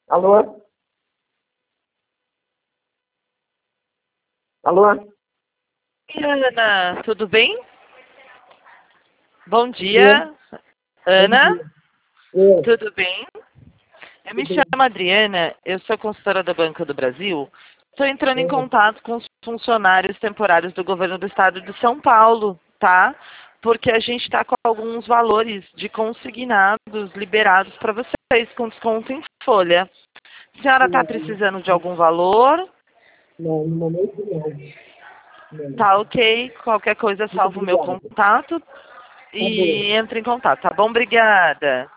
Alô? Alô? Ana, tudo bem? Bom Oi, dia, bom Ana, dia. Oi, tudo bem? Eu me tudo bem? chamo Adriana, eu sou consultora da Banco do Brasil. Estou entrando em Oi, contato com os funcionários temporários do governo do estado de São Paulo, tá? Porque a gente está com alguns valores de consignados liberados para vocês, com desconto em folha. A senhora está precisando de algum valor? não, no momento não. Não. Tá ok, qualquer coisa Muito salva o meu obrigado. contato Tá bom. e entre em contato, tá bom? Obrigada.